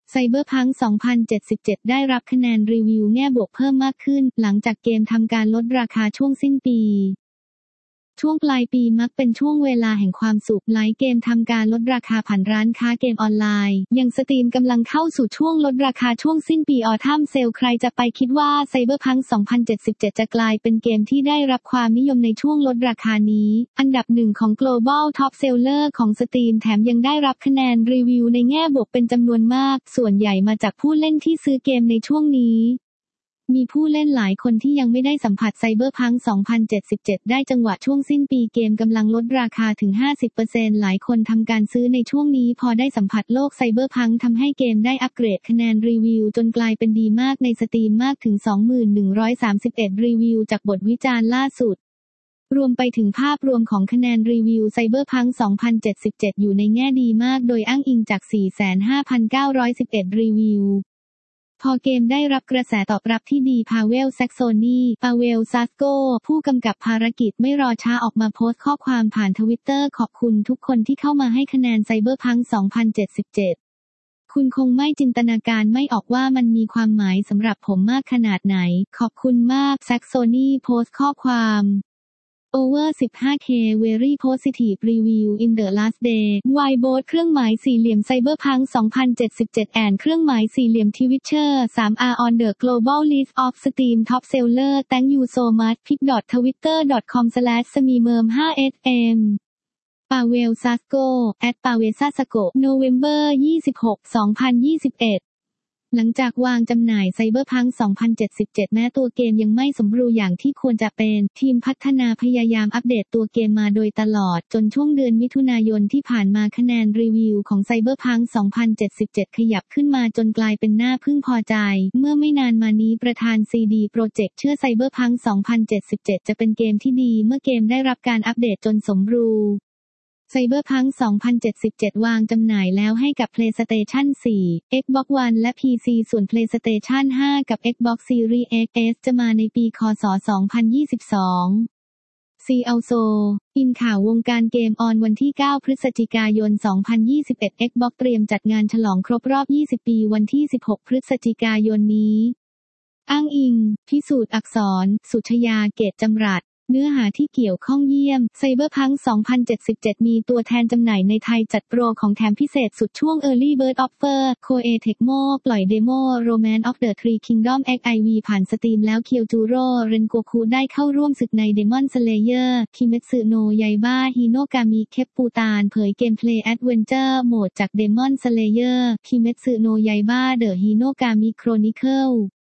Cyberpunk 2077 ได้รับคะแนนรีวิวแง่บวกเพิ่มมากขึ้นหลังจากเกมทำการลดราคาช่วงสิ้นปีช่วงปลายปีมักเป็นช่วงเวลาแห่งความสุขหลายเกมทำการลดราคาผ่านร้านค้าเกมออนไลน์อย่างสตรีมกำลังเข้าสู่ช่วงลดราคาช่วงสิ้นปีออทัมเซลใครจะไปคิดว่า Cyberpunk 2077 จะกลายเป็นเกมที่ได้รับความนิยมในช่วงลดราคานี้อันดับหนึ่งของ Global Top Seller ของสตรีมแถมยังได้รับคะแนนรีวิวในแง่บวกเป็นจำนวนมากส่วนใหญ่มาจากผู้เล่นที่ซื้อเกมในช่วงนี้มีผู้เล่นหลายคนที่ยังไม่ได้สัมผัส Cyberpunk 2077 ได้จังหวะช่วงสิ้นปีเกมกำลังลดราคาถึง 50% หลายคนทำการซื้อในช่วงนี้พอได้สัมผัสโลก Cyberpunk ทำให้เกมได้อัปเกรดคะแนนรีวิวจนกลายเป็นดีมากในสตรีมมากถึง 2,131 รีวิวจากบทวิจารณ์ล่าสุดรวมไปถึงภาพรวมของคะแนนรีวิว Cyberpunk 2077 อยู่ในแง่ดีมากโดยอ้างอิงจาก 45,911 รีวิวพอเกมได้รับกระแสตอบรับที่ดีพาเวล แซ็กโซนีปาเวล ซาสโกผู้กำกับภารกิจไม่รอช้าออกมาโพสต์ข้อความผ่านทวิตเตอร์ขอบคุณทุกคนที่เข้ามาให้คะแนน Cyberpunk 2077 คุณคงไม่จินตนาการไม่ออกว่ามันมีความหมายสำหรับผมมากขนาดไหนขอบคุณมาก แซ็กโซนีโพสต์ข้อความOver 15K Very Positive Review in the Last Day Why Both เครื่องหมายสี่เหลี่ยม Cyberpunk 2077 and เครื่องหมายสี่เหลี่ยม Twitcher 3 are on the global list of Steam Top Seller Thank you so much pic.twitter.com/smemerm5sm ปาเวล ซาสโก @ปาเวล ซาสโก November 26, 2021หลังจากวางจำหน่าย Cyberpunk 2077 แม้ตัวเกมยังไม่สมบูรณ์อย่างที่ควรจะเป็นทีมพัฒนาพยายามอัปเดตตัวเกมมาโดยตลอดจนช่วงเดือนมิถุนายนที่ผ่านมาคะแนนรีวิวของ Cyberpunk 2077 ขยับขึ้นมาจนกลายเป็นน่าพึงพอใจเมื่อไม่นานมานี้ประธาน CD Projekt เชื่อ Cyberpunk 2077 จะเป็นเกมที่ดีเมื่อเกมได้รับการอัปเดตจนสมบูรณ์Cyberpunk 2077 วางจำหน่ายแล้วให้กับ PlayStation 4, Xbox One และ PC ส่วน PlayStation 5 กับ Xbox Series X จะมาในปีค.ศ. 2022 See also อินข่าววงการเกมออนวันที่ 9 พฤศจิกายน 2021 Xbox เตรียมจัดงานฉลองครบรอบ 20 ปีวันที่ 16 พฤศจิกายนนี้อ้างอิงพิสูจน์อักษรสุชยาเกตจำรัดเนื้อหาที่เกี่ยวข้องเยี่ยม Cyberpunk 2077 มีตัวแทนจำหน่ายในไทยจัดโปรของแถมพิเศษสุดช่วง Early Bird Offer Koei Tecmo ปล่อยเดโม Romance of the Three Kingdoms XIV ผ่านสตรีมแล้วเคียวจูโร่เรนโกคุได้เข้าร่วมศึกใน Demon Slayer Kimetsu no Yaiba Hinokami เคปปูตานเผยเกมเพลย์แอดเวนเจอร์โหมดจาก Demon Slayer Kimetsu no Yaiba The Hinokami Chronicle